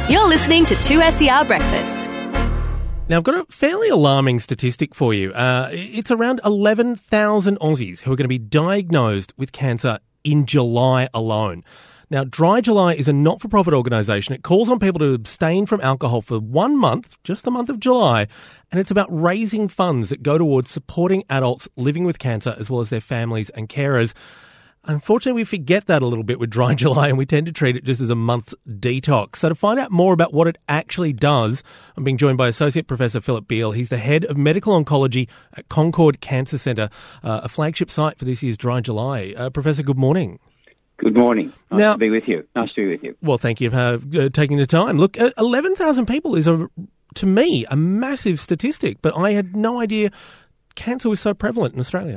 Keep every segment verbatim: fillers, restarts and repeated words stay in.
You're listening to two S E R Breakfast. Now, I've got a fairly alarming statistic for you. Uh, it's around eleven thousand Aussies who are going to be diagnosed with cancer in July alone. Now, Dry July is a not-for-profit organisation. It calls on people to abstain from alcohol for one month, just the month of July, and it's about raising funds that go towards supporting adults living with cancer as well as their families and carers. Unfortunately, we forget that a little bit with Dry July, and we tend to treat it just as a month's detox. So to find out more about what it actually does, I'm being joined by Associate Professor Philip Beale. He's the Head of Medical Oncology at Concord Cancer Centre, uh, a flagship site for this year's Dry July. Uh, Professor, good morning. Good morning. Nice now, to be with you. Nice to be with you. Well, thank you for uh, taking the time. Look, uh, eleven thousand people is, a, to me, a massive statistic, but I had no idea cancer was so prevalent in Australia.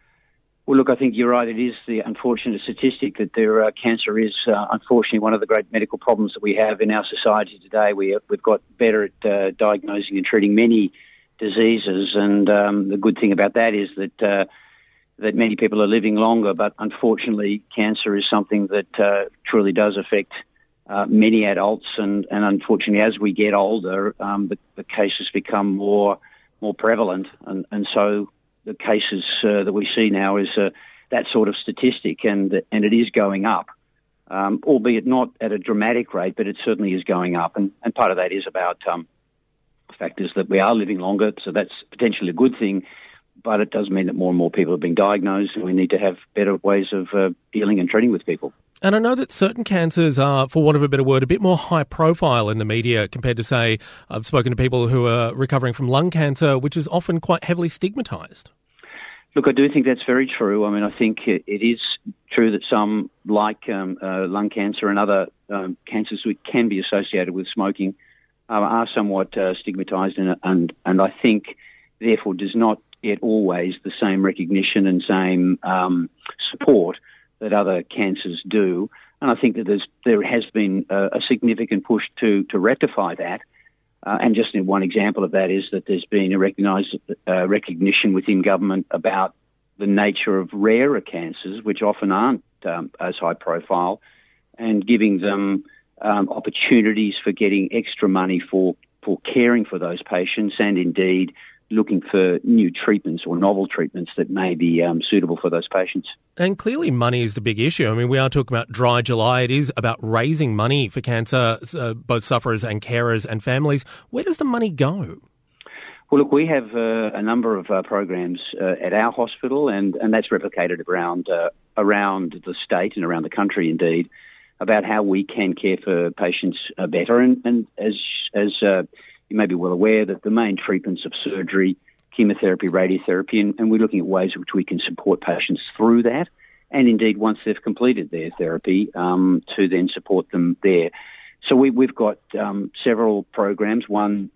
Well, look, I think you're right. It is the unfortunate statistic that there, uh, cancer is, uh, unfortunately, one of the great medical problems that we have in our society today. We, we've got better at uh, diagnosing and treating many diseases, and um, the good thing about that is that uh, that many people are living longer, but unfortunately, cancer is something that uh, truly does affect uh, many adults, and, and unfortunately, as we get older, um, the, the cases become more more prevalent, and, and so the cases uh, that we see now is uh, that sort of statistic, and and it is going up, um, albeit not at a dramatic rate, but it certainly is going up. And, and part of that is about um, factors that we are living longer, so that's potentially a good thing, but it does mean that more and more people are being diagnosed, and we need to have better ways of uh, dealing and treating with people. And I know that certain cancers are, for want of a better word, a bit more high profile in the media compared to, say, I've spoken to people who are recovering from lung cancer, which is often quite heavily stigmatised. Look, I do think that's very true. I mean, I think it is true that some, like um, uh, lung cancer and other um, cancers which can be associated with smoking, uh, are somewhat uh, stigmatised, and, and and I think, therefore, does not get always the same recognition and same um, support that other cancers do. And I think that there's there has been a, a significant push to to rectify that. Uh, and just one example of that is that there's been a recognised uh, recognition within government about the nature of rarer cancers, which often aren't um, as high profile, and giving them um, opportunities for getting extra money for, for caring for those patients, and indeed looking for new treatments or novel treatments that may be um, suitable for those patients. And clearly money is the big issue. I mean, we are talking about Dry July. It is about raising money for cancer, uh, both sufferers and carers and families. Where does the money go? Well, look, we have uh, a number of uh, programs uh, at our hospital, and, and that's replicated around uh, around the state and around the country, indeed, about how we can care for patients uh, better. And, and as as uh, you may be well aware, that the main treatments of surgery, chemotherapy, radiotherapy, and, and we're looking at ways in which we can support patients through that, and indeed once they've completed their therapy, um, to then support them there. So we, we've got um, several programs. One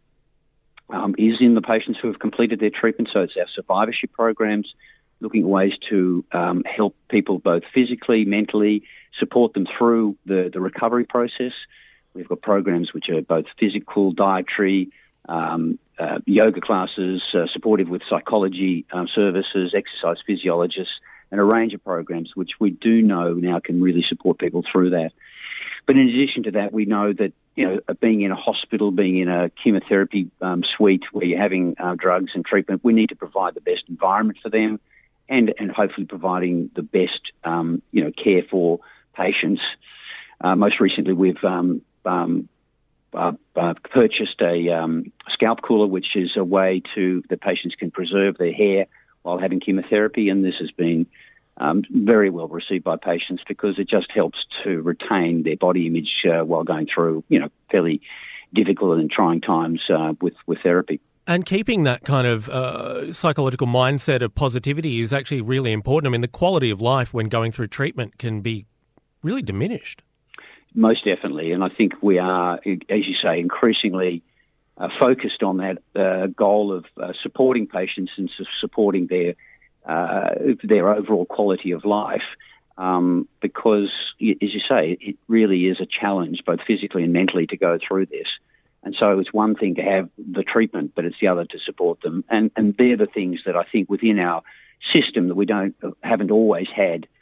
um, is in the patients who have completed their treatment, so it's our survivorship programs, looking at ways to um, help people both physically, mentally, support them through the, the recovery process. We've got programs which are both physical, dietary, um, uh, yoga classes, uh, supportive with psychology um, services, exercise physiologists, and a range of programs which we do know now can really support people through that. But in addition to that, we know that, you know, being in a hospital, being in a chemotherapy um, suite where you're having uh, drugs and treatment, we need to provide the best environment for them, and, and hopefully providing the best, um, you know, care for patients. Uh, most recently, we've um, Um, uh, uh, purchased a um, scalp cooler, which is a way to that patients can preserve their hair while having chemotherapy, and this has been um, very well received by patients because it just helps to retain their body image uh, while going through, you know, fairly difficult and trying times uh, with with therapy. And keeping that kind of uh, psychological mindset of positivity is actually really important. I mean, the quality of life when going through treatment can be really diminished. Most definitely, and I think we are, as you say, increasingly uh, focused on that uh, goal of uh, supporting patients and su- supporting their uh, their overall quality of life, um, because, as you say, it really is a challenge, both physically and mentally, to go through this. And so it's one thing to have the treatment, but it's the other to support them. And, and they're the things that I think within our system that we don't haven't always had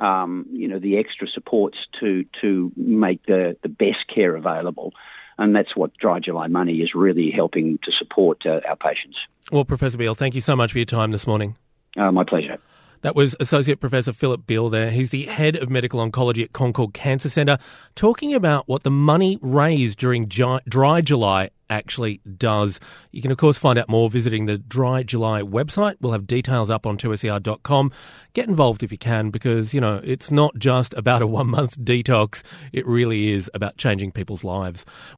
um, you know, the extra supports to to make the, the best care available. And that's what Dry July Money is really helping to support uh, our patients. Well, Professor Beale, thank you so much for your time this morning. Uh, my pleasure. That was Associate Professor Philip Beale there. He's the Head of Medical Oncology at Concord Cancer Centre, talking about what the money raised during Dry July actually does. You can, of course, find out more visiting the Dry July website. We'll have details up on two S E R dot com. Get involved if you can, because, you know, it's not just about a one-month detox. It really is about changing people's lives.